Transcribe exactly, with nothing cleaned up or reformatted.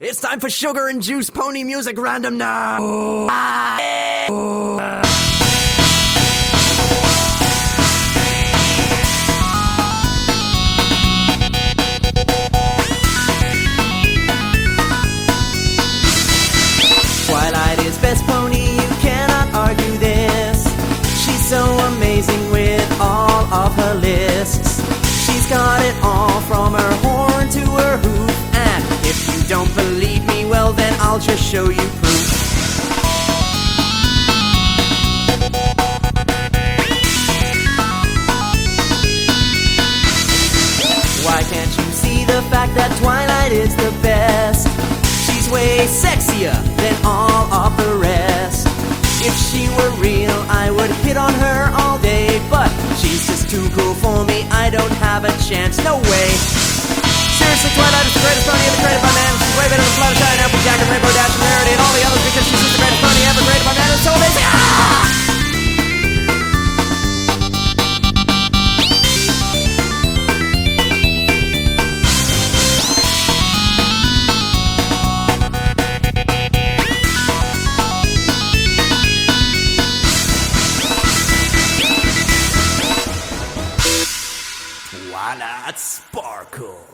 It's time for Sugar and Juice Pony Music Random now! Twilight is best pony, you cannot argue this. She's so amazing with all of her lists. She's got it all from her horn to her hoof, and if you don't believe me, well then I'll just show you proof. Why can't you see the fact that Twilight is the best? She's way sexier than all of the rest. If she were real, I would hit on her all day, but she's just too cool for me, I don't have a chance, no way. Seriously, Twilight is the greatest pony ever created by man. She's way better than Fluttershy and Applejack and Rainbow Dash and Rarity and all the others, because she's just the greatest pony ever created by man. It's so amazing! Ah! Twilight Sparkle.